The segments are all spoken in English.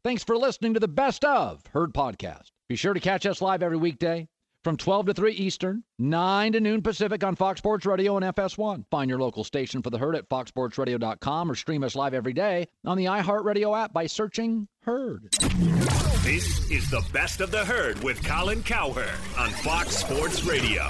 Thanks for listening to the Best of Herd podcast. Be sure to catch us live every weekday from 12 to 3 Eastern, 9 to noon Pacific on Fox Sports Radio and FS1. Find your local station for the Herd at foxsportsradio.com or stream us live every day on the iHeartRadio app by searching Herd. This is the Best of the Herd with Colin Cowherd on Fox Sports Radio.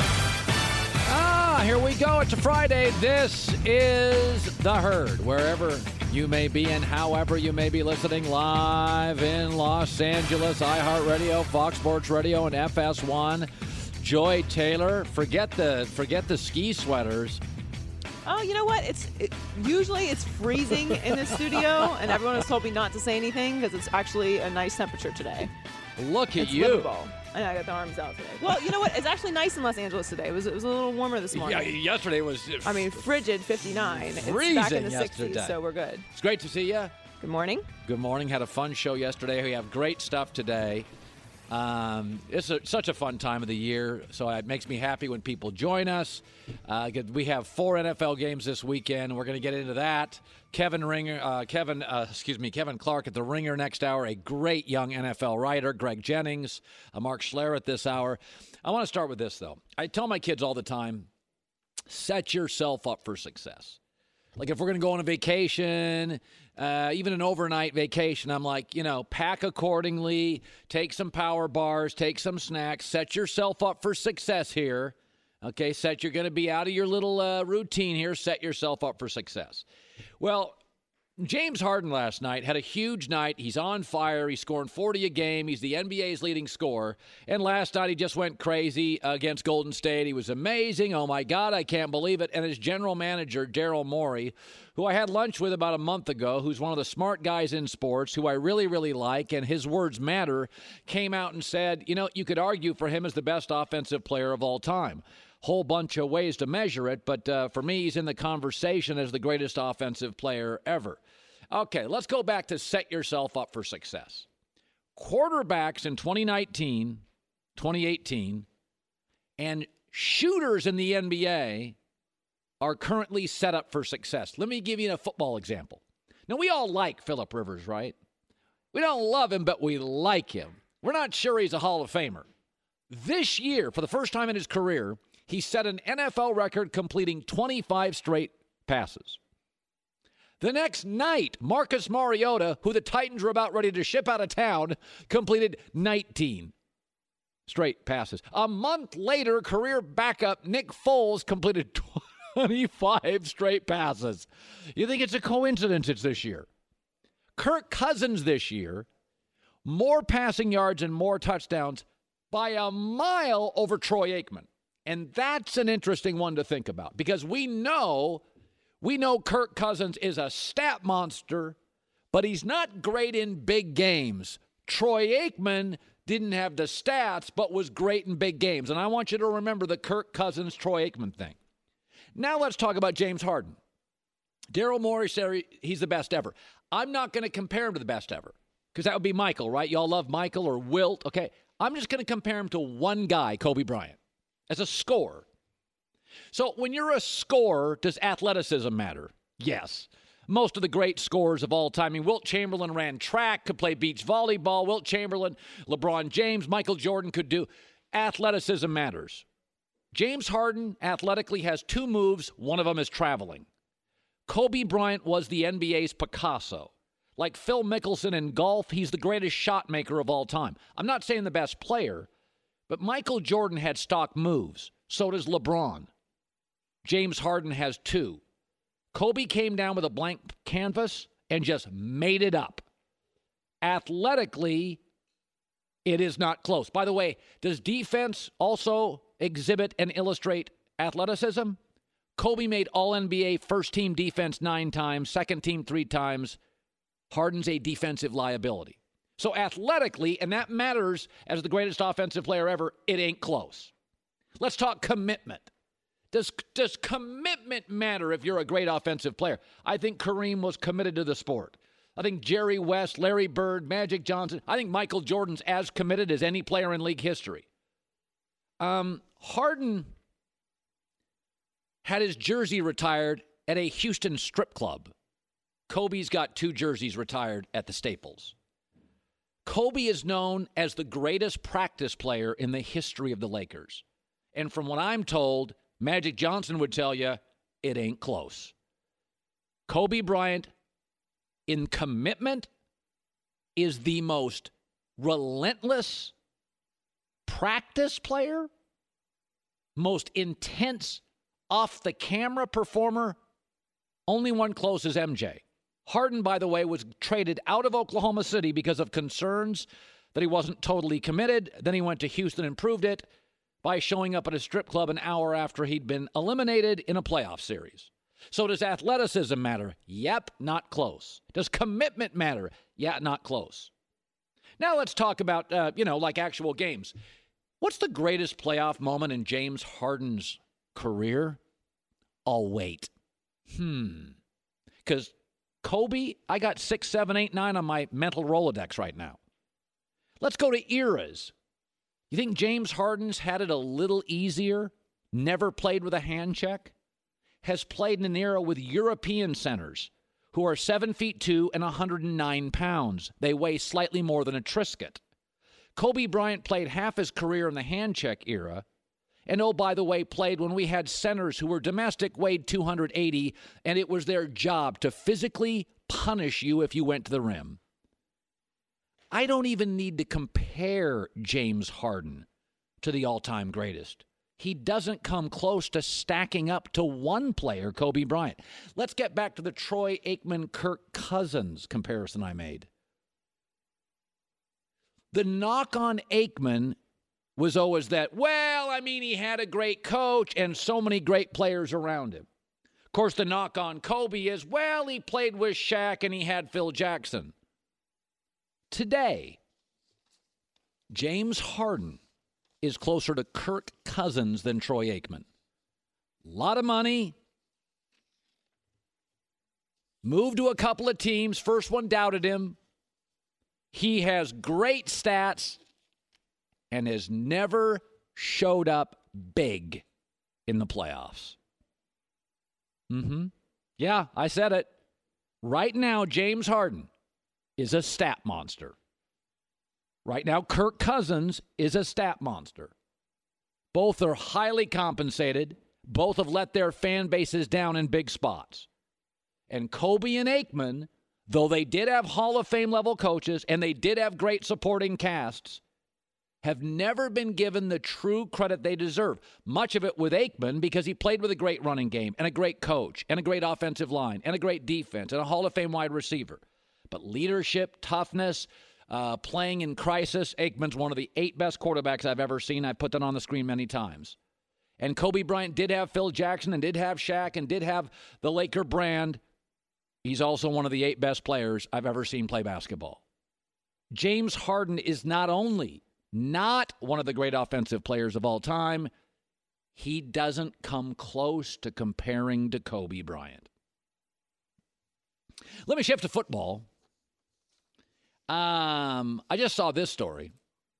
Here we go. It's a Friday. This is the Herd. Wherever you may be and however you may be listening, live in Los Angeles, iHeartRadio, Fox Sports Radio, and FS1. Joy Taylor, forget the ski sweaters. Oh, you know what? Usually it's freezing in the studio, and everyone has told me not to say anything because it's actually a nice temperature today. Look at you. Livable. And I got the arms out today. Well, you know what? It's actually nice in Los Angeles today. It was a little warmer this morning. Yeah, yesterday was... frigid 59. Freezing it's back in the yesterday. 60s, so we're good. It's great to see you. Good morning. Good morning. Had a fun show yesterday. We have great stuff today. It's such a fun time of the year, so it makes me happy when people join us. We have 4 NFL games this weekend. We're going to get into that. Kevin Clark at the Ringer next hour, a great young NFL writer. Greg Jennings, Mark Schler at this hour. I want to start with this, though. I tell my kids all the time, set yourself up for success. Like if we're going to go on a vacation, even an overnight vacation, I'm like, pack accordingly, take some power bars, take some snacks, set yourself up for success here. Okay, you're going to be out of your little routine here. Set yourself up for success. Well, James Harden last night had a huge night. He's on fire. He's scoring 40 a game. He's the NBA's leading scorer. And last night he just went crazy against Golden State. He was amazing. Oh, my God, I can't believe it. And his general manager, Daryl Morey, who I had lunch with about a month ago, who's one of the smart guys in sports, who I really, really like, and his words matter, came out and said, you could argue for him as the best offensive player of all time. Whole bunch of ways to measure it, but for me, he's in the conversation as the greatest offensive player ever. Okay, let's go back to set yourself up for success. Quarterbacks in 2019, 2018, and shooters in the NBA are currently set up for success. Let me give you a football example. Now, we all like Phillip Rivers, right? We don't love him, but we like him. We're not sure he's a Hall of Famer. This year, for the first time in his career, he set an NFL record completing 25 straight passes. The next night, Marcus Mariota, who the Titans were about ready to ship out of town, completed 19 straight passes. A month later, career backup Nick Foles completed 25 straight passes. You think it's a coincidence it's this year? Kirk Cousins this year, more passing yards and more touchdowns by a mile over Troy Aikman. And that's an interesting one to think about because we know Kirk Cousins is a stat monster, but he's not great in big games. Troy Aikman didn't have the stats, but was great in big games. And I want you to remember the Kirk Cousins-Troy Aikman thing. Now let's talk about James Harden. Daryl Morey said he's the best ever. I'm not going to compare him to the best ever because that would be Michael, right? Y'all love Michael or Wilt. Okay, I'm just going to compare him to one guy, Kobe Bryant, as a scorer. So when you're a scorer, does athleticism matter? Yes. Most of the great scorers of all time. I mean, Wilt Chamberlain ran track, could play beach volleyball. Wilt Chamberlain, LeBron James, Michael Jordan could do. Athleticism matters. James Harden athletically has 2 moves. One of them is traveling. Kobe Bryant was the NBA's Picasso. Like Phil Mickelson in golf, he's the greatest shot maker of all time. I'm not saying the best player, but Michael Jordan had stock moves. So does LeBron. James Harden has 2. Kobe came down with a blank canvas and just made it up. Athletically, it is not close. By the way, does defense also exhibit and illustrate athleticism? Kobe made All-NBA first-team defense 9 times, second-team 3 times. Harden's a defensive liability. So athletically, and that matters as the greatest offensive player ever, it ain't close. Let's talk commitment. Does commitment matter if you're a great offensive player? I think Kareem was committed to the sport. I think Jerry West, Larry Bird, Magic Johnson, I think Michael Jordan's as committed as any player in league history. Harden had his jersey retired at a Houston strip club. Kobe's got 2 jerseys retired at the Staples. Kobe is known as the greatest practice player in the history of the Lakers. And from what I'm told, Magic Johnson would tell you, it ain't close. Kobe Bryant, in commitment, is the most relentless practice player, most intense off-the-camera performer. Only one close is MJ. Harden, by the way, was traded out of Oklahoma City because of concerns that he wasn't totally committed. Then he went to Houston and proved it by showing up at a strip club an hour after he'd been eliminated in a playoff series. So does athleticism matter? Yep, not close. Does commitment matter? Yeah, not close. Now let's talk about, like actual games. What's the greatest playoff moment in James Harden's career? I'll wait. Because Kobe, I got 6, 7, 8, 9 on my mental Rolodex right now. Let's go to eras. You think James Harden's had it a little easier? Never played with a hand check? Has played in an era with European centers who are 7'2" and 109 pounds. They weigh slightly more than a Triscuit. Kobe Bryant played half his career in the hand check era. And, oh, by the way, played when we had centers who were domestic, weighed 280, and it was their job to physically punish you if you went to the rim. I don't even need to compare James Harden to the all-time greatest. He doesn't come close to stacking up to one player, Kobe Bryant. Let's get back to the Troy Aikman-Kirk Cousins comparison I made. The knock on Aikman was always that, he had a great coach and so many great players around him. Of course, the knock on Kobe is, he played with Shaq and he had Phil Jackson. Today, James Harden is closer to Kirk Cousins than Troy Aikman. A lot of money. Moved to a couple of teams. First one doubted him. He has great stats and has never showed up big in the playoffs. Yeah, I said it. Right now, James Harden is a stat monster. Right now, Kirk Cousins is a stat monster. Both are highly compensated. Both have let their fan bases down in big spots. And Kobe and Aikman, though they did have Hall of Fame level coaches and they did have great supporting casts, have never been given the true credit they deserve. Much of it with Aikman because he played with a great running game and a great coach and a great offensive line and a great defense and a Hall of Fame wide receiver. But leadership, toughness, playing in crisis, Aikman's one of the 8 best quarterbacks I've ever seen. I've put that on the screen many times. And Kobe Bryant did have Phil Jackson and did have Shaq and did have the Laker brand. He's also one of the 8 best players I've ever seen play basketball. James Harden is not only not one of the great offensive players of all time, he doesn't come close to comparing to Kobe Bryant. Let me shift to football. I just saw this story.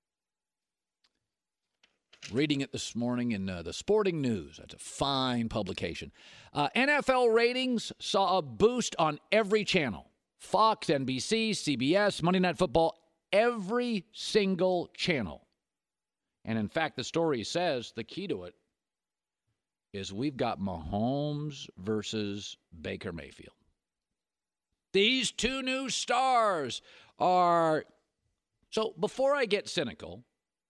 Reading it this morning in the Sporting News. That's a fine publication. NFL ratings saw a boost on every channel. Fox, NBC, CBS, Monday Night Football, every single channel. And in fact, the story says the key to it is we've got Mahomes versus Baker Mayfield. These two new stars are... So before I get cynical,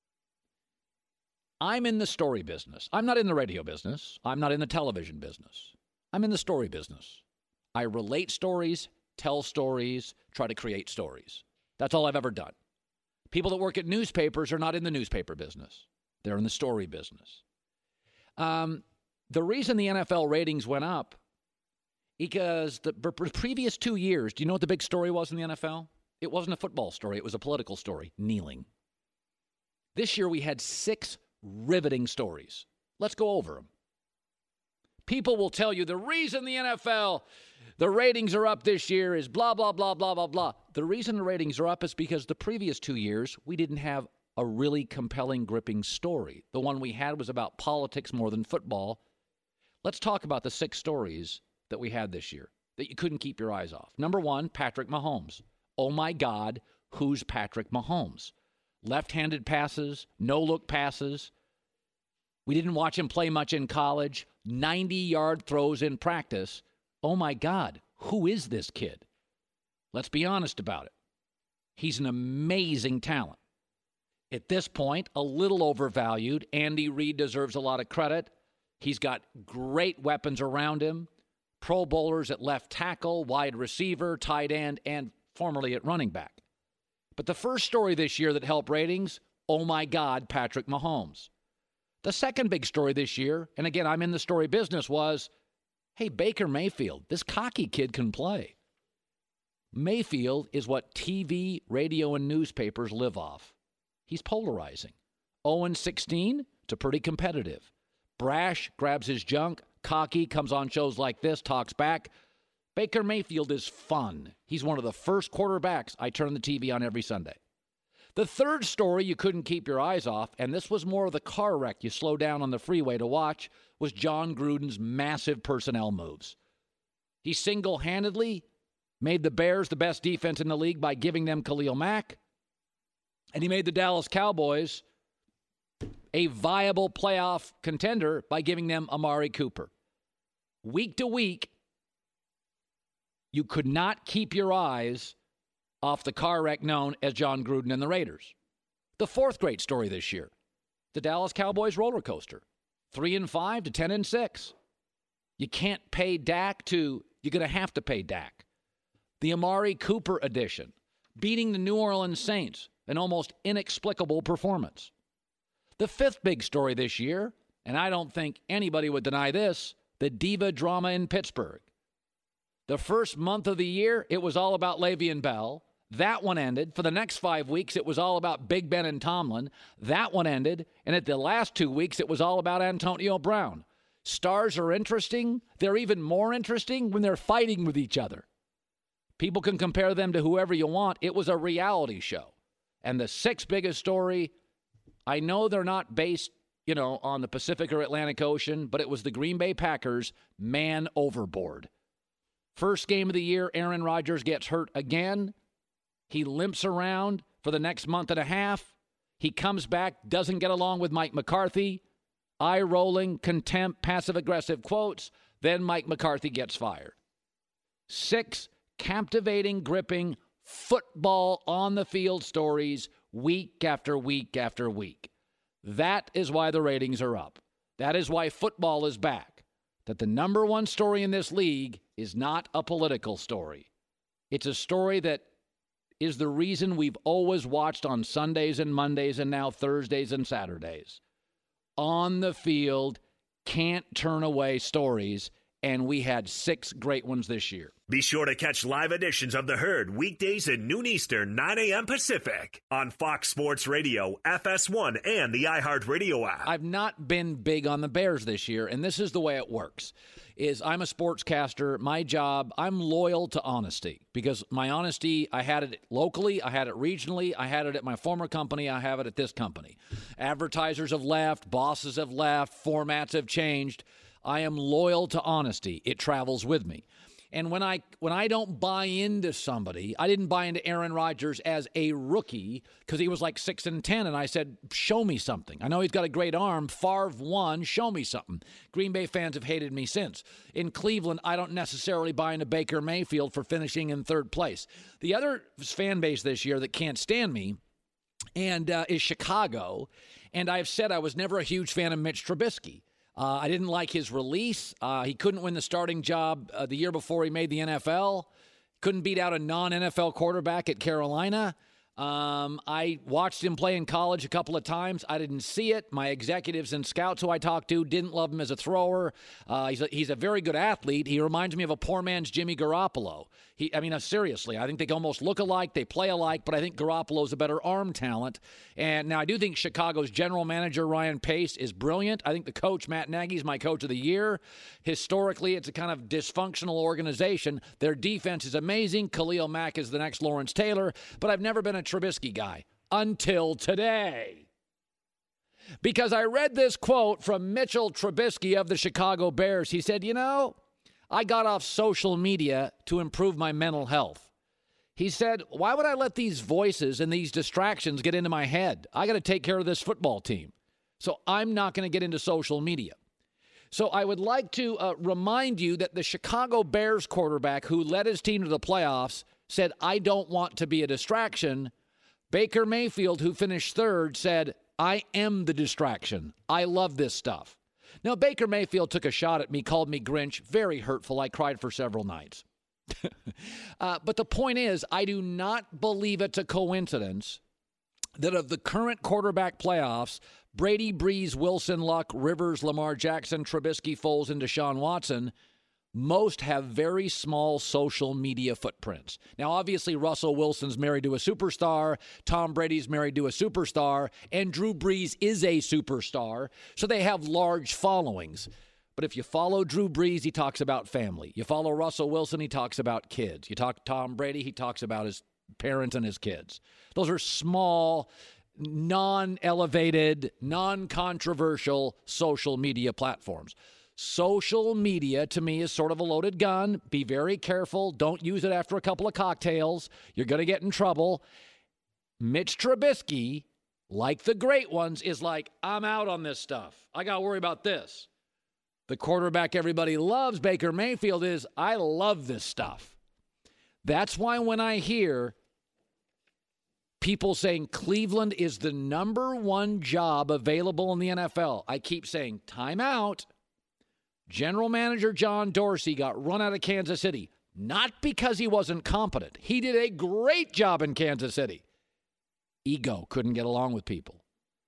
I'm in the story business. I'm not in the radio business. I'm not in the television business. I'm in the story business. I relate stories, tell stories, try to create stories. That's all I've ever done. People that work at newspapers are not in the newspaper business. They're in the story business. The reason the NFL ratings went up, because the previous 2 years, do you know what the big story was in the NFL? It wasn't a football story. It was a political story, kneeling. This year we had 6 riveting stories. Let's go over them. People will tell you the reason the NFL, the ratings are up this year is blah, blah, blah, blah, blah, blah. The reason the ratings are up is because the previous 2 years, we didn't have a really compelling, gripping story. The one we had was about politics more than football. Let's talk about the 6 stories that we had this year that you couldn't keep your eyes off. Number 1, Patrick Mahomes. Oh, my God, who's Patrick Mahomes. Left-handed passes, no-look passes. We didn't watch him play much in college. 90-yard throws in practice. Oh, my God, who is this kid? Let's be honest about it. He's an amazing talent. At this point, a little overvalued. Andy Reid deserves a lot of credit. He's got great weapons around him. Pro bowlers at left tackle, wide receiver, tight end, and formerly at running back. But the first story this year that helped ratings, oh my God, Patrick Mahomes. The second big story this year, and again, I'm in the story business, was, hey, Baker Mayfield, this cocky kid can play. Mayfield is what TV, radio, and newspapers live off. He's polarizing. 0-16 to pretty competitive. Brash, grabs his junk. Cocky, comes on shows like this, talks back. Baker Mayfield is fun. He's one of the first quarterbacks I turn the TV on every Sunday. The third story you couldn't keep your eyes off, and this was more of the car wreck you slow down on the freeway to watch, was John Gruden's massive personnel moves. He single-handedly made the Bears the best defense in the league by giving them Khalil Mack, and he made the Dallas Cowboys a viable playoff contender by giving them Amari Cooper. Week to week, you could not keep your eyes off the car wreck known as John Gruden and the Raiders. The fourth great story this year, the Dallas Cowboys roller coaster. 3-5 to 10-6. You can't pay Dak to, you're going to have to pay Dak. The Amari Cooper edition, beating the New Orleans Saints, an almost inexplicable performance. The fifth big story this year, and I don't think anybody would deny this, the diva drama in Pittsburgh. The first month of the year, it was all about Le'Veon Bell. That one ended. For the next 5 weeks, it was all about Big Ben and Tomlin. That one ended. And at the last 2 weeks, it was all about Antonio Brown. Stars are interesting. They're even more interesting when they're fighting with each other. People can compare them to whoever you want. It was a reality show. And the sixth biggest story, I know they're not based, on the Pacific or Atlantic Ocean, but it was the Green Bay Packers man overboard. First game of the year, Aaron Rodgers gets hurt again. He limps around for the next month and a half. He comes back, doesn't get along with Mike McCarthy. Eye-rolling, contempt, passive-aggressive quotes. Then Mike McCarthy gets fired. 6 captivating, gripping, football on-the-field stories week after week after week. That is why the ratings are up. That is why football is back. That the number one story in this league is not a political story. It's a story that is the reason we've always watched on Sundays and Mondays and now Thursdays and Saturdays. On the field, can't turn away stories, and we had 6 great ones this year. Be sure to catch live editions of The Herd weekdays at noon Eastern, 9 a.m. Pacific on Fox Sports Radio, FS1, and the iHeartRadio app. I've not been big on the Bears this year, and this is the way it works. I'm a sportscaster. My job, I'm loyal to honesty because my honesty, I had it locally, I had it regionally, I had it at my former company, I have it at this company. Advertisers have left, bosses have left, formats have changed. I am loyal to honesty. It travels with me. And when I don't buy into somebody, I didn't buy into Aaron Rodgers as a rookie because he was like 6-10, and I said, show me something. I know he's got a great arm. Favre won. Show me something. Green Bay fans have hated me since. In Cleveland, I don't necessarily buy into Baker Mayfield for finishing in third place. The other fan base this year that can't stand me is Chicago, and I've said I was never a huge fan of Mitch Trubisky. I didn't like his release. He couldn't win the starting job the year before he made the NFL. Couldn't beat out a non-NFL quarterback at Carolina. I watched him play in college a couple of times. I didn't see it. My executives and scouts who I talked to didn't love him as a thrower. He's a very good athlete. He reminds me of a poor man's Jimmy Garoppolo. Seriously, I think they almost look alike. They play alike, but I think Garoppolo's a better arm talent. And now I do think Chicago's general manager, Ryan Pace, is brilliant. I think the coach, Matt Nagy, is my coach of the year. Historically, it's a kind of dysfunctional organization. Their defense is amazing. Khalil Mack is the next Lawrence Taylor, but I've never been a Trubisky guy until today. Because I read this quote from Mitchell Trubisky of the Chicago Bears. He said, I got off social media to improve my mental health. He said, why would I let these voices and these distractions get into my head? I got to take care of this football team. So I'm not going to get into social media. So I would like to remind you that the Chicago Bears quarterback who led his team to the playoffs said, I don't want to be a distraction. Baker Mayfield, who finished third, said, I am the distraction. I love this stuff. Now, Baker Mayfield took a shot at me, called me Grinch. Very hurtful. I cried for several nights. But the point is, I do not believe it's a coincidence that of the current quarterback playoffs, Brady, Breeze, Wilson, Luck, Rivers, Lamar Jackson, Trubisky, Foles, and Deshaun Watson, most have very small social media footprints. Now, obviously, Russell Wilson's married to a superstar, Tom Brady's married to a superstar, and Drew Brees is a superstar, so they have large followings. But if you follow Drew Brees, he talks about family. You follow Russell Wilson, he talks about kids. You talk Tom Brady, he talks about his parents and his kids. Those are small, non-elevated, non-controversial social media platforms. Social media, to me, is sort of a loaded gun. Be very careful. Don't use it after a couple of cocktails. You're going to get in trouble. Mitch Trubisky, like the great ones, is like, I'm out on this stuff. I got to worry about this. The quarterback everybody loves, Baker Mayfield, is, I love this stuff. That's why when I hear people saying Cleveland is the number one job available in the NFL, I keep saying, time out. General Manager John Dorsey got run out of Kansas City, not because he wasn't competent. He did a great job in Kansas City. Ego, couldn't get along with people.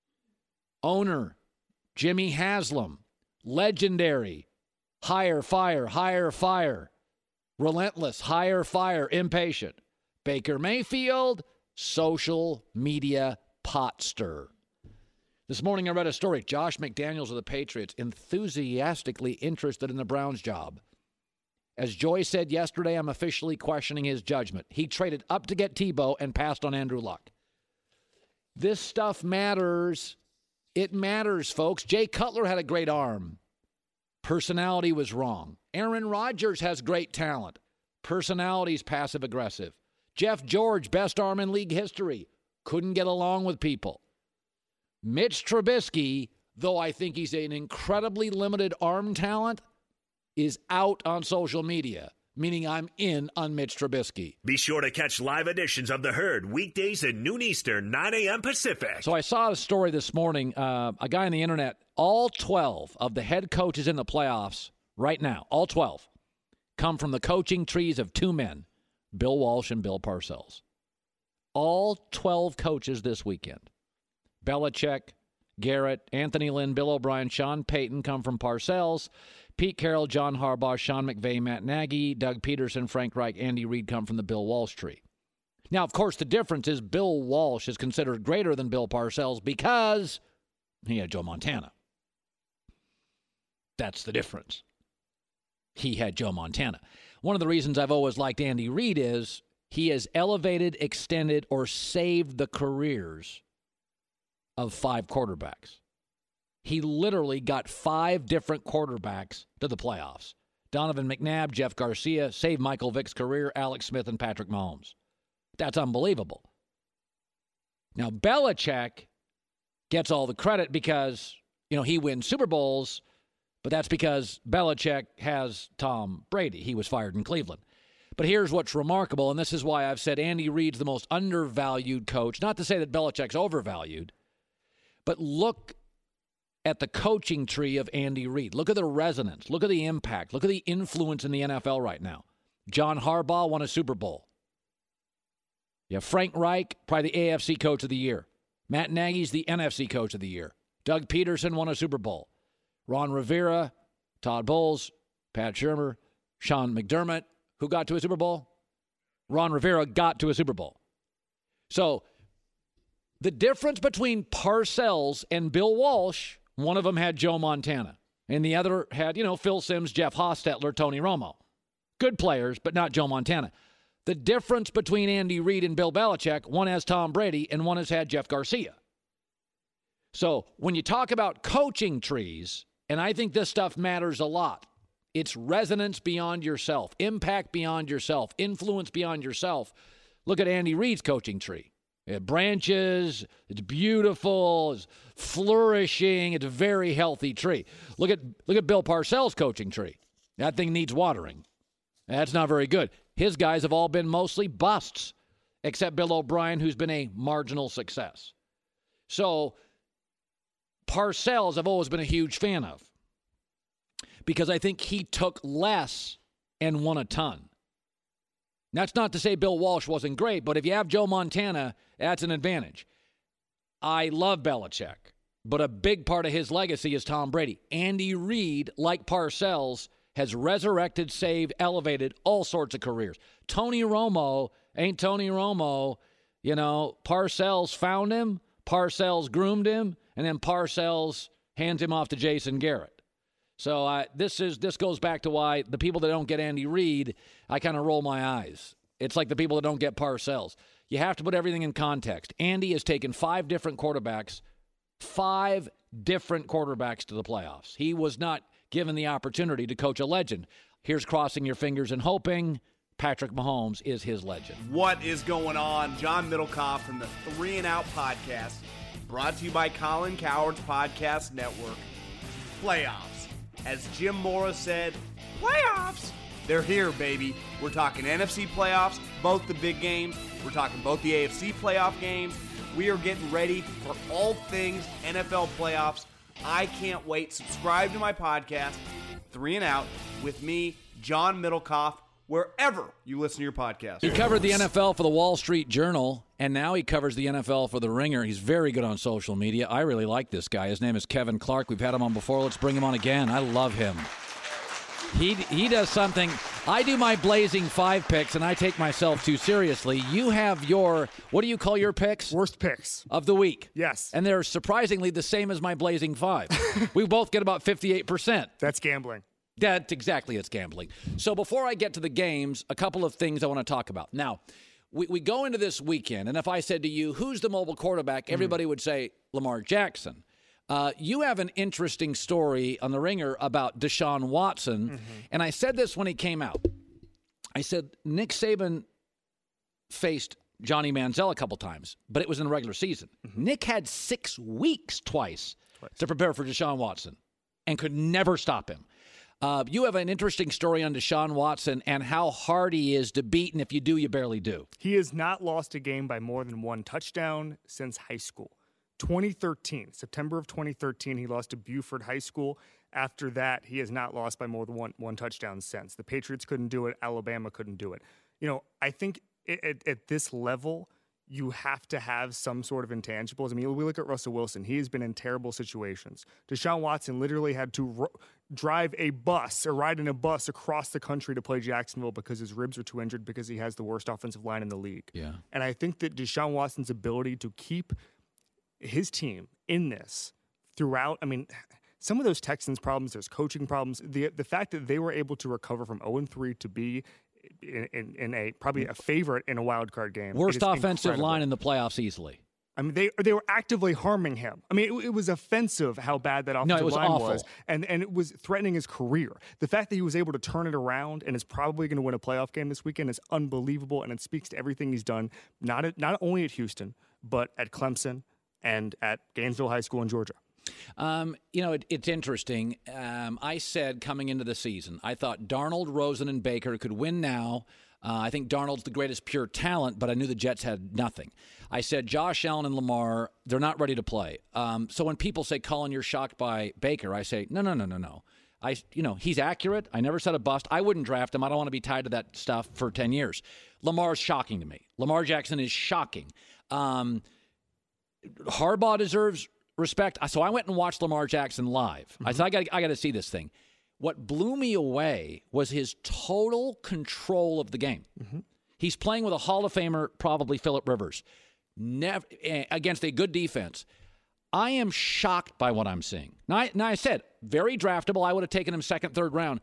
Owner, Jimmy Haslam, legendary, hire, fire, relentless, hire, fire, impatient. Baker Mayfield, social media pot stir. This morning I read a story. Josh McDaniels of the Patriots enthusiastically interested in the Browns job. As Joy said yesterday, I'm officially questioning his judgment. He traded up to get Tebow and passed on Andrew Luck. This stuff matters. It matters, folks. Jay Cutler had a great arm. Personality was wrong. Aaron Rodgers has great talent. Personality's passive-aggressive. Jeff George, best arm in league history. Couldn't get along with people. Mitch Trubisky, though I think he's an incredibly limited arm talent, is out on social media, meaning I'm in on Mitch Trubisky. Be sure to catch live editions of The Herd weekdays at noon Eastern, 9 a.m. Pacific. So I saw a story this morning, a guy on the internet, all 12 of the head coaches in the playoffs right now, all 12, come from the coaching trees of two men, Bill Walsh and Bill Parcells. All 12 coaches this weekend. Belichick, Garrett, Anthony Lynn, Bill O'Brien, Sean Payton come from Parcells. Pete Carroll, John Harbaugh, Sean McVay, Matt Nagy, Doug Peterson, Frank Reich, Andy Reid come from the Bill Walsh tree. Now, of course, the difference is Bill Walsh is considered greater than Bill Parcells because he had Joe Montana. That's the difference. He had Joe Montana. One of the reasons I've always liked Andy Reid is he has elevated, extended, or saved the careers of 5 quarterbacks. He literally got 5 different quarterbacks to the playoffs. Donovan McNabb, Jeff Garcia, saved Michael Vick's career, Alex Smith, and Patrick Mahomes. That's unbelievable. Now, Belichick gets all the credit because, he wins Super Bowls, but that's because Belichick has Tom Brady. He was fired in Cleveland. But here's what's remarkable, and this is why I've said Andy Reid's the most undervalued coach. Not to say that Belichick's overvalued, but look at the coaching tree of Andy Reid. Look at the resonance. Look at the impact. Look at the influence in the NFL right now. John Harbaugh won a Super Bowl. You have Frank Reich, probably the AFC Coach of the Year. Matt Nagy's the NFC Coach of the Year. Doug Peterson won a Super Bowl. Ron Rivera, Todd Bowles, Pat Shurmur, Sean McDermott, who got to a Super Bowl? Ron Rivera got to a Super Bowl. So the difference between Parcells and Bill Walsh, one of them had Joe Montana, and the other had, Phil Simms, Jeff Hostetler, Tony Romo. Good players, but not Joe Montana. The difference between Andy Reid and Bill Belichick, one has Tom Brady and one has had Jeff Garcia. So when you talk about coaching trees, and I think this stuff matters a lot, it's resonance beyond yourself, impact beyond yourself, influence beyond yourself. Look at Andy Reid's coaching tree. It had branches. It's beautiful. It's flourishing. It's a very healthy tree. Look at Bill Parcells' coaching tree. That thing needs watering. That's not very good. His guys have all been mostly busts, except Bill O'Brien, who's been a marginal success. So Parcells I've always been a huge fan of because I think he took less and won a ton. That's not to say Bill Walsh wasn't great, but if you have Joe Montana, that's an advantage. I love Belichick, but a big part of his legacy is Tom Brady. Andy Reid, like Parcells, has resurrected, saved, elevated all sorts of careers. Tony Romo ain't Tony Romo. You know, Parcells found him, Parcells groomed him, and then Parcells hands him off to Jason Garrett. So this goes back to why the people that don't get Andy Reid, I kind of roll my eyes. It's like the people that don't get Parcells. You have to put everything in context. Andy has taken 5 different quarterbacks to the playoffs. He was not given the opportunity to coach a legend. Here's crossing your fingers and hoping Patrick Mahomes is his legend. What is going on? John Middlecoff from the 3 and Out podcast, brought to you by Colin Cowherd's Podcast Network. Playoffs. As Jim Mora said, playoffs. They're here, baby. We're talking NFC playoffs, both the big games. We're talking both the AFC playoff games. We are getting ready for all things NFL playoffs. I can't wait. Subscribe to my podcast, 3 and Out, with me, John Middlecoff, wherever you listen to your podcast. He covered the NFL for the Wall Street Journal, and now he covers the NFL for The Ringer. He's very good on social media. I really like this guy. His name is Kevin Clark. We've had him on before. Let's bring him on again. I love him. He does something. I do my Blazing 5 picks, and I take myself too seriously. You have your, what do you call your picks? Worst picks. Of the week. Yes. And they're surprisingly the same as my Blazing 5. We both get about 58%. That's gambling. That's exactly, it's gambling. So before I get to the games, a couple of things I want to talk about. Now, we go into this weekend, and if I said to you, who's the mobile quarterback, everybody would say Lamar Jackson. You have an interesting story on The Ringer about Deshaun Watson, and I said this when he came out. I said Nick Saban faced Johnny Manziel a couple times, but it was in the regular season. Nick had 6 weeks twice to prepare for Deshaun Watson and could never stop him. You have an interesting story on Deshaun Watson and how hard he is to beat, and if you do, you barely do. He has not lost a game by more than 1 touchdown since high school. 2013, September of 2013, he lost to Buford High School. After that, he has not lost by more than one touchdown since. The Patriots couldn't do it. Alabama couldn't do it. You know, I think at this level, you have to have some sort of intangibles. I mean, we look at Russell Wilson. He has been in terrible situations. Deshaun Watson literally had to drive a bus or ride in a bus across the country to play Jacksonville because his ribs are too injured because he has the worst offensive line in the league. Yeah. And I think that Deshaun Watson's ability to keep his team in this throughout, I mean, some of those Texans problems, there's coaching problems. The fact that they were able to recover from 0-3 to be in a probably a favorite in a wild card game. Worst offensive incredible. line in the playoffs easily. I mean, they were actively harming him. I mean, it was offensive how bad that offensive line was, and it was threatening his career. The fact that he was able to turn it around and is probably going to win a playoff game this weekend is unbelievable, and it speaks to everything he's done, not only at Houston, but at Clemson and at Gainesville High School in Georgia. You know, it's interesting. I said coming into the season, I thought Darnold, Rosen, and Baker could win now. I think Darnold's the greatest pure talent, but I knew the Jets had nothing. I said Josh Allen and Lamar, they're not ready to play. So when people say, Colin, you're shocked by Baker, I say, no. He's accurate. I never said a bust. I wouldn't draft him. I don't want to be tied to that stuff for 10 years. Lamar's shocking to me. Lamar Jackson is shocking. Harbaugh deserves respect. So I went and watched Lamar Jackson live. I said, I got to see this thing. What blew me away was his total control of the game. He's playing with a Hall of Famer, probably Phillip Rivers, against a good defense. I am shocked by what I'm seeing. Now I said, very draftable. I would have taken him second, third round.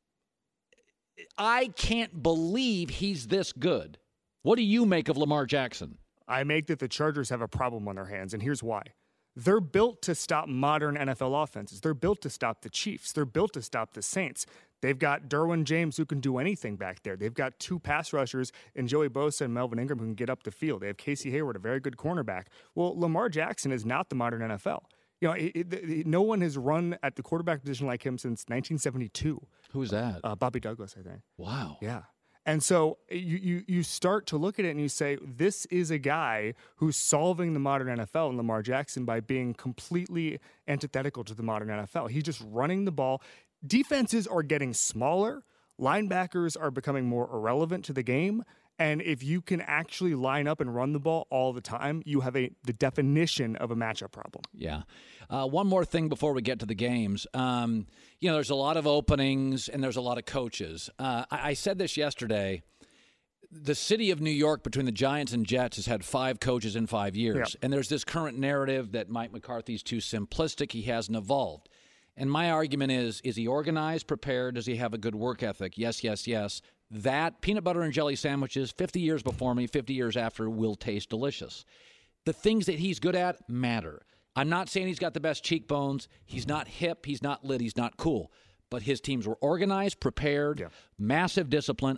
I can't believe he's this good. What do you make of Lamar Jackson? I make that the Chargers have a problem on their hands, and here's why. They're built to stop modern NFL offenses. They're built to stop the Chiefs. They're built to stop the Saints. They've got Derwin James who can do anything back there. They've got 2 pass rushers in Joey Bosa and Melvin Ingram who can get up the field. They have Casey Hayward, a very good cornerback. Well, Lamar Jackson is not the modern NFL. You know, no one has run at the quarterback position like him since 1972. Who's that? Bobby Douglas, I think. Wow. Yeah. And so you start to look at it and you say, this is a guy who's solving the modern NFL in Lamar Jackson by being completely antithetical to the modern NFL. He's just running the ball. Defenses are getting smaller. Linebackers are becoming more irrelevant to the game. And if you can actually line up and run the ball all the time, you have the definition of a matchup problem. Yeah. One more thing before we get to the games. There's a lot of openings and there's a lot of coaches. I said this yesterday. The city of New York, between the Giants and Jets, has had 5 coaches in 5 years. Yep. And there's this current narrative that Mike McCarthy's too simplistic. He hasn't evolved. And my argument is he organized, prepared? Does he have a good work ethic? Yes, yes, yes. That peanut butter and jelly sandwiches, 50 years before me, 50 years after, will taste delicious. The things that he's good at matter. I'm not saying he's got the best cheekbones. He's not hip. He's not lit. He's not cool. But his teams were organized, prepared, massive discipline.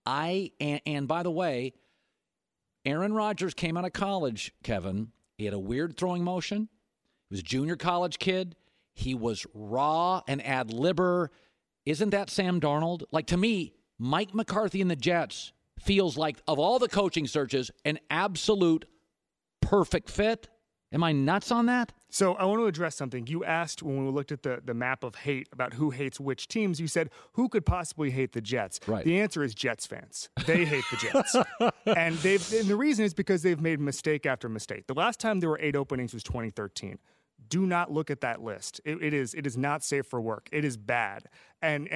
And by the way, Aaron Rodgers came out of college, Kevin. He had a weird throwing motion. He was a junior college kid. He was raw and ad-libber. Isn't that Sam Darnold? Like, to me, Mike McCarthy and the Jets feels like, of all the coaching searches, an absolute perfect fit. Am I nuts on that? So I want to address something. You asked when we looked at the map of hate about who hates which teams. You said, who could possibly hate the Jets? Right. The answer is Jets fans. They hate the Jets. and the reason is because they've made mistake after mistake. The last time there were 8 openings was 2013. Do not look at that list. It is not safe for work. It is bad. And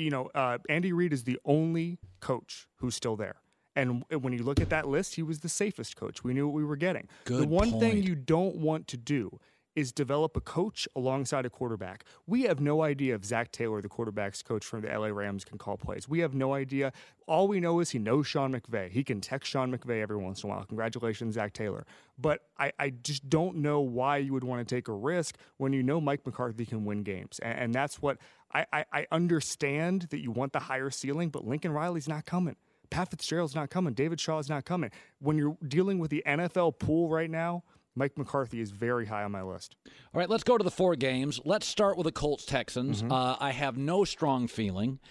Andy Reid is the only coach who's still there. And when you look at that list, he was the safest coach. We knew what we were getting. Good The one point. thing you don't want to do is develop a coach alongside a quarterback. We have no idea if Zach Taylor, the quarterback's coach from the LA Rams, can call plays. We have no idea. All we know is he knows Sean McVay. He can text Sean McVay every once in a while. Congratulations, Zach Taylor. But I just don't know why you would want to take a risk when you know Mike McCarthy can win games. And that's what I understand, that you want the higher ceiling, but Lincoln Riley's not coming. Pat Fitzgerald's not coming. David Shaw's not coming. When you're dealing with the NFL pool right now, Mike McCarthy is very high on my list. All right, let's go to the 4 games. Let's start with the Colts-Texans. I have no strong feeling.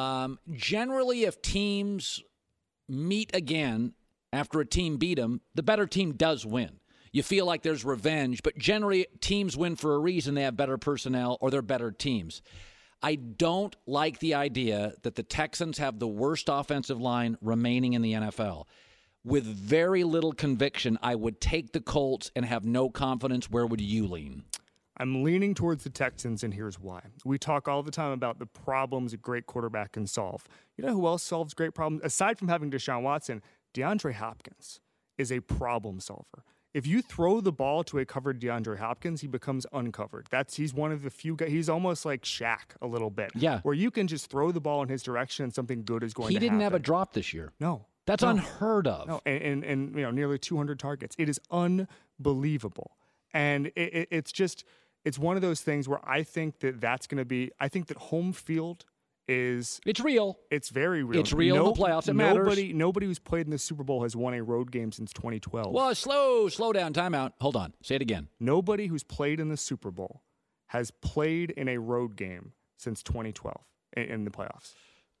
Generally, if teams meet again after a team beat them, the better team does win. You feel like there's revenge, but generally teams win for a reason. They have better personnel or they're better teams. I don't like the idea that the Texans have the worst offensive line remaining in the NFL. With very little conviction, I would take the Colts and have no confidence. Where would you lean? I'm leaning towards the Texans, and here's why. We talk all the time about the problems a great quarterback can solve. You know who else solves great problems? Aside from having Deshaun Watson, DeAndre Hopkins is a problem solver. If you throw the ball to a covered DeAndre Hopkins, he becomes uncovered. He's one of the few guys. He's almost like Shaq a little bit. Yeah. Where you can just throw the ball in his direction and something good is going to happen. He didn't have a drop this year. No. That's unheard of. No, and nearly 200 targets. It is unbelievable. And it's one of those things where I think that's going to be, I think that home field is... It's real. It's very real. It's real in the playoffs. It matters. Nobody who's played in the Super Bowl has won a road game since 2012. Well, slow down, time out. Hold on. Say it again. Nobody who's played in the Super Bowl has played in a road game since 2012 in the playoffs.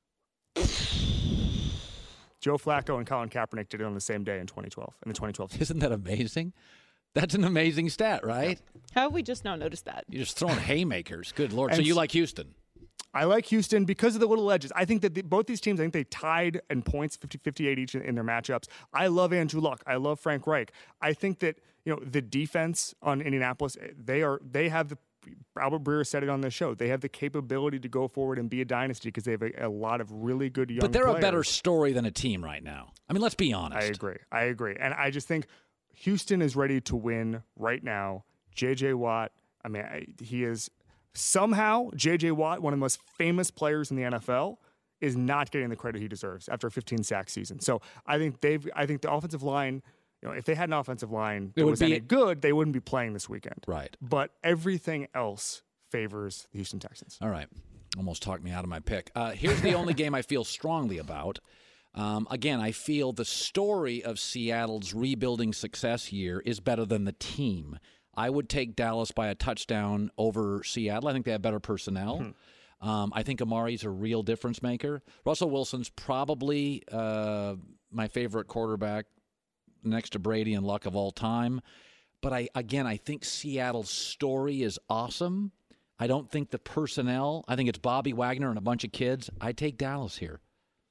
Joe Flacco and Colin Kaepernick did it on the same day in 2012, in the 2012 season. Isn't that amazing? That's an amazing stat, right? How have we just now noticed that? You're just throwing haymakers. Good Lord. So you like Houston? I like Houston because of the little edges. I think that both these teams, I think they tied in points, 50-58 each in their matchups. I love Andrew Luck. I love Frank Reich. I think that the defense on Indianapolis, they have the... Albert Breer said it on the show. They have the capability to go forward and be a dynasty because they have a lot of really good young players. But they're a better story than a team right now. I mean, let's be honest. I agree. And I just think Houston is ready to win right now. J.J. Watt, he is somehow, J.J. Watt, one of the most famous players in the NFL, is not getting the credit he deserves after a 15-sack season. So I think the offensive line... if they had an offensive line that was any good, they wouldn't be playing this weekend. Right. But everything else favors the Houston Texans. All right. Almost talked me out of my pick. Here's the only game I feel strongly about. Again, I feel the story of Seattle's rebuilding success year is better than the team. I would take Dallas by a touchdown over Seattle. I think they have better personnel. I think Amari's a real difference maker. Russell Wilson's probably my favorite quarterback next to Brady and Luck of all time. But I think Seattle's story is awesome. I don't think the personnel, I think it's Bobby Wagner and a bunch of kids. I take Dallas here.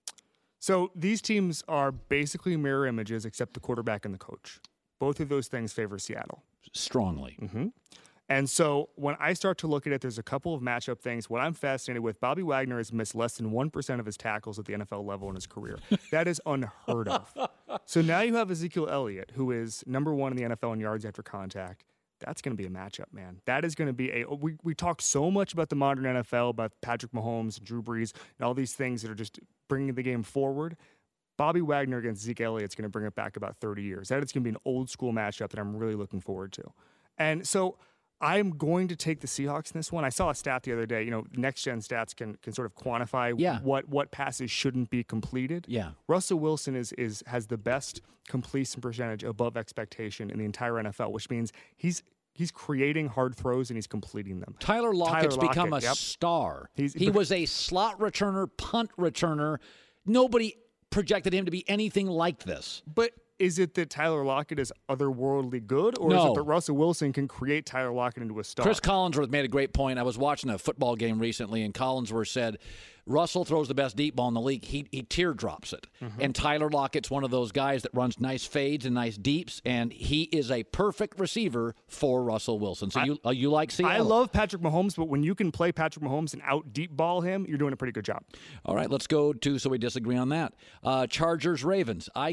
So these teams are basically mirror images except the quarterback and the coach. Both of those things favor Seattle. Strongly. Mm-hmm. And so when I start to look at it, there's a couple of matchup things. What I'm fascinated with, Bobby Wagner has missed less than 1% of his tackles at the NFL level in his career. That is unheard of. So now you have Ezekiel Elliott, who is number 1 in the NFL in yards after contact. That's going to be a matchup, man. That is going to be we talk so much about the modern NFL, about Patrick Mahomes, and Drew Brees, and all these things that are just bringing the game forward. Bobby Wagner against Zeke Elliott's going to bring it back about 30 years. That is going to be an old school matchup that I'm really looking forward to. And so I'm going to take the Seahawks in this one. I saw a stat the other day. You know, next-gen stats can sort of quantify what passes shouldn't be completed. Yeah. Russell Wilson has the best completion percentage above expectation in the entire NFL, which means he's creating hard throws and he's completing them. Tyler Lockett's become a star. He was a slot returner, punt returner. Nobody projected him to be anything like this. But is it that Tyler Lockett is otherworldly good, or is it that Russell Wilson can create Tyler Lockett into a star? Chris Collinsworth made a great point. I was watching a football game recently, and Collinsworth said, Russell throws the best deep ball in the league. He teardrops it. Mm-hmm. And Tyler Lockett's one of those guys that runs nice fades and nice deeps, and he is a perfect receiver for Russell Wilson. So you like Seattle? I love Patrick Mahomes, but when you can play Patrick Mahomes and out deep ball him, you're doing a pretty good job. All right, let's go to, so we disagree on that. Chargers-Ravens. I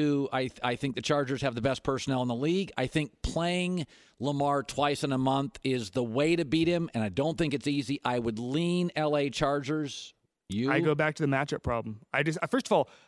think the Chargers have the best personnel in the league. I think playing Lamar twice in a month is the way to beat him, and I don't think it's easy. I would lean L.A. Chargers. I go back to the matchup problem. First of all,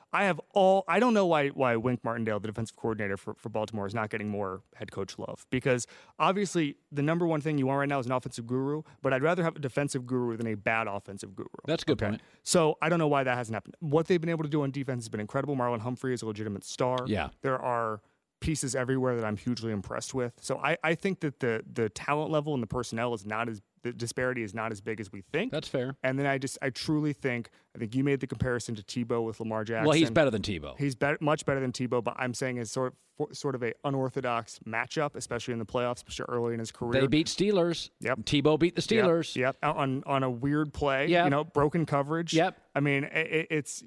I don't know why Wink Martindale, the defensive coordinator for Baltimore, is not getting more head coach love. Because obviously the number one thing you want right now is an offensive guru, but I'd rather have a defensive guru than a bad offensive guru. That's a good point. So I don't know why that hasn't happened. What they've been able to do on defense has been incredible. Marlon Humphrey is a legitimate star. Yeah. There are pieces everywhere that I'm hugely impressed with. So I think that the talent level and the personnel is not as the disparity is not as big as we think. That's fair. And then I truly think you made the comparison to Tebow with Lamar Jackson. Well, he's better than Tebow. He's much better than Tebow, but I'm saying it's sort of a unorthodox matchup, especially in the playoffs, especially early in his career. They beat Steelers. Yep. Tebow beat the Steelers. Yep. On a weird play. Yep. Broken coverage. Yep. I mean, it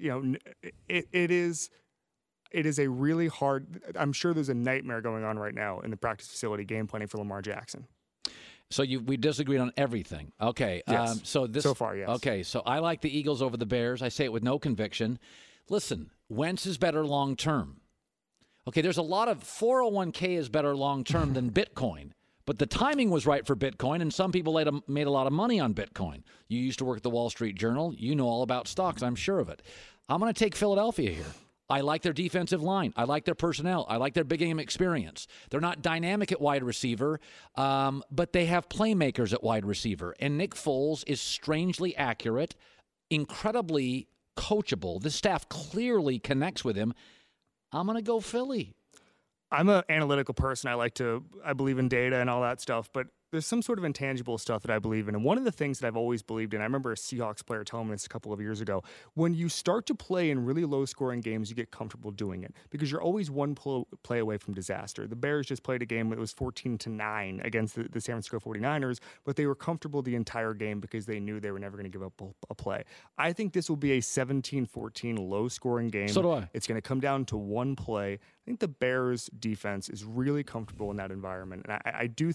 is a really hard. I'm sure there's a nightmare going on right now in the practice facility game planning for Lamar Jackson. So we disagreed on everything. Okay. Yes. So far, yes. Okay. So I like the Eagles over the Bears. I say it with no conviction. Listen, Wentz is better long term. Okay. There's a lot of 401k is better long term than Bitcoin, but the timing was right for Bitcoin, and some people made a lot of money on Bitcoin. You used to work at the Wall Street Journal. You know all about stocks. I'm sure of it. I'm going to take Philadelphia here. I like their defensive line. I like their personnel. I like their big game experience. They're not dynamic at wide receiver, but they have playmakers at wide receiver. And Nick Foles is strangely accurate, incredibly coachable. This staff clearly connects with him. I'm going to go Philly. I'm an analytical person. I believe in data and all that stuff, but there's some sort of intangible stuff that I believe in. And one of the things that I've always believed in, I remember a Seahawks player telling me this a couple of years ago, when you start to play in really low-scoring games, you get comfortable doing it because you're always one play away from disaster. The Bears just played a game that was 14-9 against the San Francisco 49ers, but they were comfortable the entire game because they knew they were never going to give up a play. I think this will be a 17-14 low-scoring game. So do I. It's going to come down to one play. I think the Bears' defense is really comfortable in that environment. And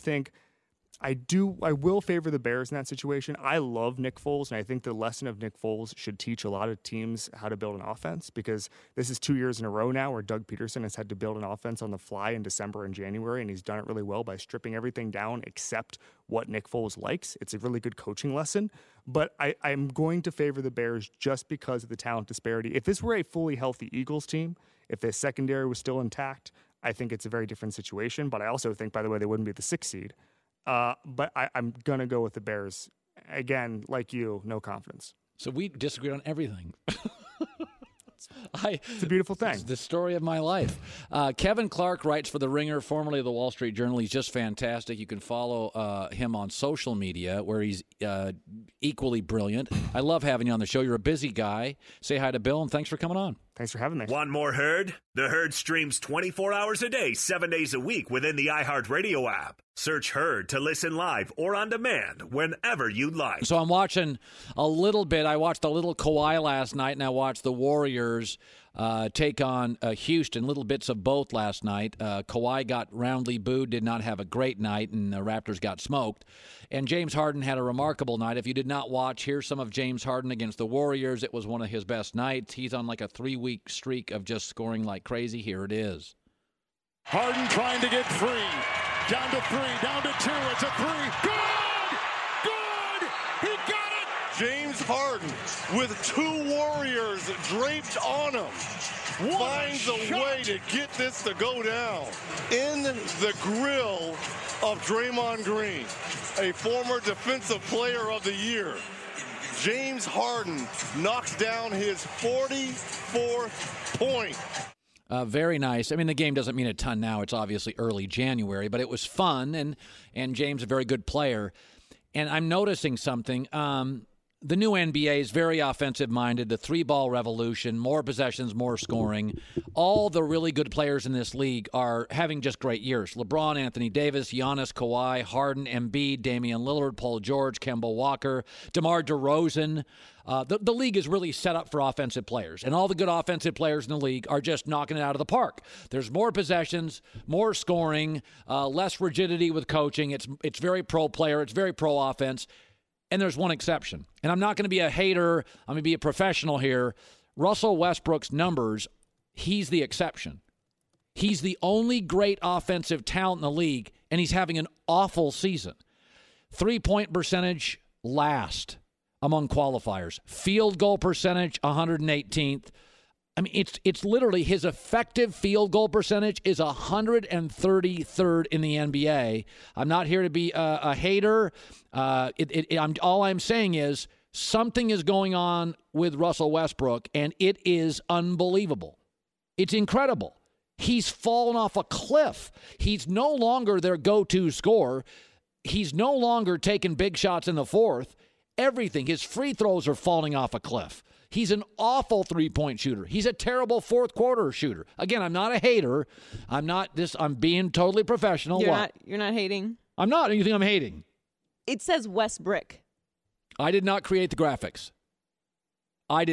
I will favor the Bears in that situation. I love Nick Foles, and I think the lesson of Nick Foles should teach a lot of teams how to build an offense because this is 2 years in a row now where Doug Peterson has had to build an offense on the fly in December and January, and he's done it really well by stripping everything down except what Nick Foles likes. It's a really good coaching lesson, but I'm going to favor the Bears just because of the talent disparity. If this were a fully healthy Eagles team, if the secondary was still intact, I think it's a very different situation, but I also think, by the way, they wouldn't be the 6th seed. But I'm going to go with the Bears again, like you, no confidence. So we disagreed on everything. It's a beautiful thing. It's the story of my life. Kevin Clark writes for The Ringer, formerly of the Wall Street Journal. He's just fantastic. You can follow him on social media, where he's equally brilliant. I love having you on the show. You're a busy guy. Say hi to Bill, and thanks for coming on. Thanks for having me. Want more Herd? The Herd streams 24 hours a day, 7 days a week within the iHeartRadio app. Search Herd to listen live or on demand whenever you like. So I'm watching a little bit. I watched a little Kawhi last night, and I watched the Warriors take on Houston, little bits of both last night. Kawhi got roundly booed, did not have a great night, and the Raptors got smoked. And James Harden had a remarkable night. If you did not watch, here's some of James Harden against the Warriors. It was one of his best nights. He's on like a 3-week streak of just scoring like crazy. Here it is. Harden trying to get free. Down to 3, down to 2. It's a 3. Good! Good! He got it! James Harden with 2 Warriors draped on him finds a way to get this to go down in the grill of Draymond Green, a former Defensive Player of the Year. James Harden knocks down his 44th point. Very nice. I mean, the game doesn't mean a ton now. It's obviously early January, but it was fun, and James a very good player. And I'm noticing something. The new NBA is very offensive-minded, the 3-ball revolution, more possessions, more scoring. All the really good players in this league are having just great years. LeBron, Anthony Davis, Giannis, Kawhi, Harden, Embiid, Damian Lillard, Paul George, Kemba Walker, DeMar DeRozan. The league is really set up for offensive players, and all the good offensive players in the league are just knocking it out of the park. There's more possessions, more scoring, less rigidity with coaching. It's very pro-player. It's very pro-offense. And there's one exception. And I'm not going to be a hater. I'm going to be a professional here. Russell Westbrook's numbers, he's the exception. He's the only great offensive talent in the league, and he's having an awful season. 3-point percentage, last among qualifiers. Field goal percentage, 118th. I mean, it's literally his effective field goal percentage is 133rd in the NBA. I'm not here to be a hater. All I'm saying is something is going on with Russell Westbrook, and it is unbelievable. It's incredible. He's fallen off a cliff. He's no longer their go-to scorer. He's no longer taking big shots in the fourth. Everything. His free throws are falling off a cliff. He's an awful 3-point shooter. He's a terrible fourth quarter shooter. Again, I'm not a hater. I'm being totally professional. You're not hating? I'm not. You think I'm hating? It says Westbrick. I did not create the graphics. We're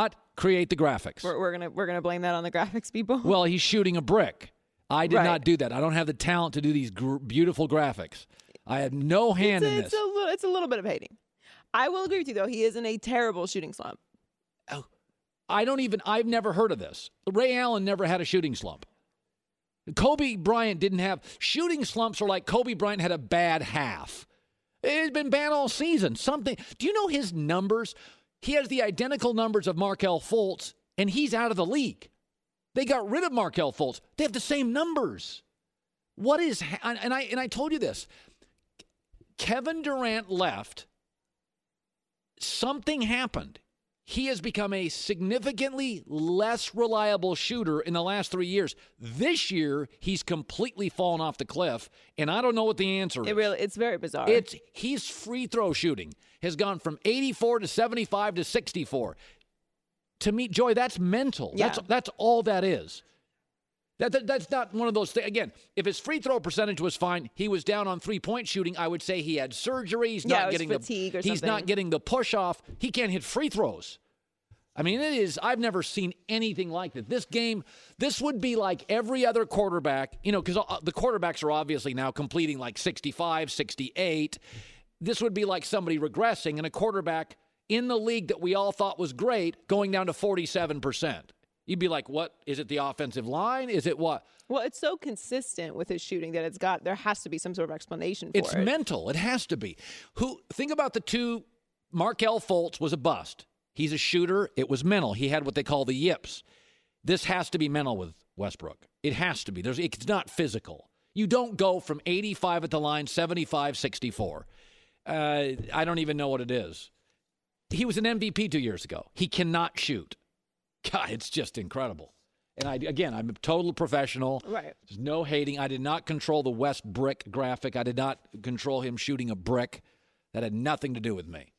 gonna blame that on the graphics people. Well, he's shooting a brick. I did not do that. I don't have the talent to do these beautiful graphics. I have no hand in this. It's a little bit of hating. I will agree with you, though. He is in a terrible shooting slump. Oh, I've never heard of this. Ray Allen never had a shooting slump. Kobe Bryant didn't have shooting slumps, are like Kobe Bryant had a bad half. It's been bad all season. Do you know his numbers? He has the identical numbers of Markelle Fultz, and he's out of the league. They got rid of Markelle Fultz. They have the same numbers. And I told you this. Kevin Durant left. Something happened. He has become a significantly less reliable shooter in the last 3 years. This year, he's completely fallen off the cliff, and I don't know what the answer is. It's very bizarre. His free throw shooting has gone from 84 to 75 to 64. To me, Joy, that's mental. Yeah. That's all that is. That's not one of those things. Again, if his free throw percentage was fine, he was down on 3-point shooting, I would say he had surgery. He's not getting fatigue or something. He's not getting the push off. He can't hit free throws. I mean, I've never seen anything like that. This would be like every other quarterback, because the quarterbacks are obviously now completing like 65, 68. This would be like somebody regressing, and a quarterback in the league that we all thought was great going down to 47%. You'd be like, what? Is it the offensive line? Is it what? Well, it's so consistent with his shooting that there has to be some sort of explanation for it. It's mental. It has to be. Think about the two. Markelle Fultz was a bust. He's a shooter. It was mental. He had what they call the yips. This has to be mental with Westbrook. It has to be. It's not physical. You don't go from 85 at the line, 75, 64. I don't even know what it is. He was an MVP 2 years ago. He cannot shoot. God, it's just incredible. And I'm a total professional. Right. There's no hating. I did not control the West Brick graphic. I did not control him shooting a brick. That had nothing to do with me.